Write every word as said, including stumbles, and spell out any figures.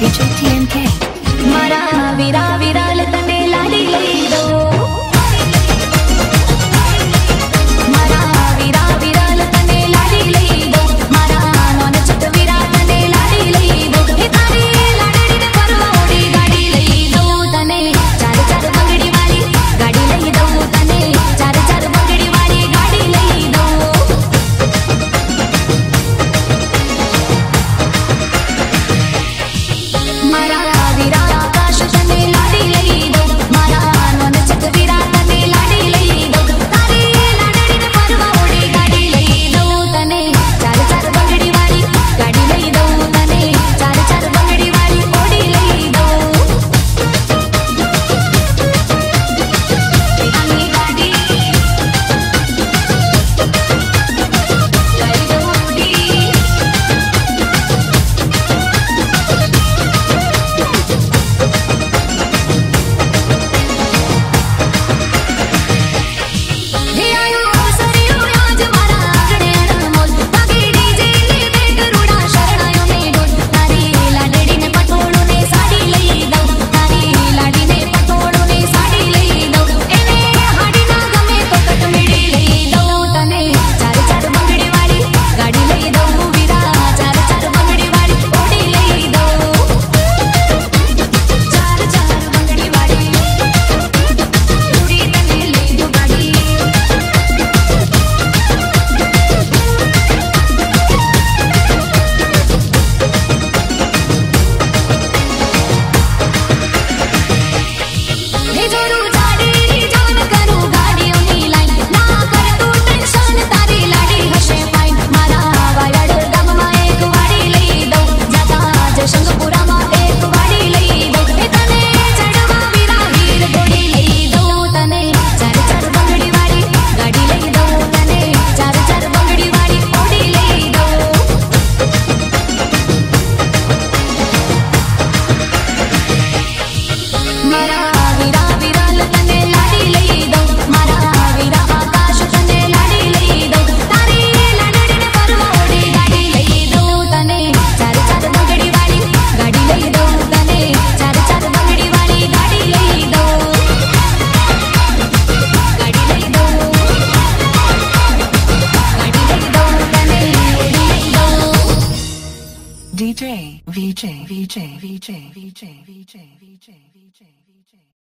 DJ T N के मारा वीरा विराल तने लाडी लई दो मारा वीरा विराल तने लाडी लई दो मारा नोन चट वीरा तने लाडी लई दो हे तारी लाडड़ी ने परवाड़ी गाड़ी लई दो तने चार चार बंगड़ी वाली गाड़ी लई दो तने चार चार बंगड़ी वाली गाड़ी लई दो मारा वीरा आकाश तने लाडी लई दो मारा नोन चक वीरा तने लाडी लई दो तारी लाडड़ी ने परवाड़ी गाड़ी लई दो तने चार चार बंगड़ी वाली गाड़ी लई दो तने चार चार बंगड़ी वाली ओडी लई दो तेरी गाड़ी लई दो ओडी हे आयो सरियो आज मारा आगणे अनमोल बाकी डीजे ने दे गरुड़ा शरणायो में डोल तारी लाडड़ी ने पटोळो ने साड़ी लई दो तारी लाडी ने पटोळो ने साड़ी लई दो एने हाडी ना गमे तो कटमेड़ी लई दो तने चार चार बंगड़ी वाली गाड़ी लई दो वीरा चार चार बंगड़ी वाली ओडी लई दो चार चार बंगड़ी वाली उड़ी तने लई दो गाड़ी हे जोरू जाडी जान करू गाड़ियों नी लाइन ना कर तू टेंशन तारी लाडी हशे फाइन मारा वायड गम मा एक वाड़ी लई दो जाता जशंगपुरा मा एक वाड़ी लई दो हे तने चढ़वा वीरा वीर घोड़ी लई दो तने चार चार बंगड़ी वाली गाड़ी लई दो तने चार चार बंगड़ी वाली ओडी लई दो मारा वीरा विराल तने लाडी लई दो मारा वीरा आकाश तने लाडी लई दो तारी लाडड़ी ने परवाड़ी गाड़ी लई दो तने चार चार बंगड़ी वाली गाड़ी लई दो तने चार चार बंगड़ी वाली गाड़ी लई दो गाड़ी लई दो गाड़ी लई दो तने ओडी लई दो डीजे वीजे वीजे वीजे वीजे वीजे वीजे वीजे वीजे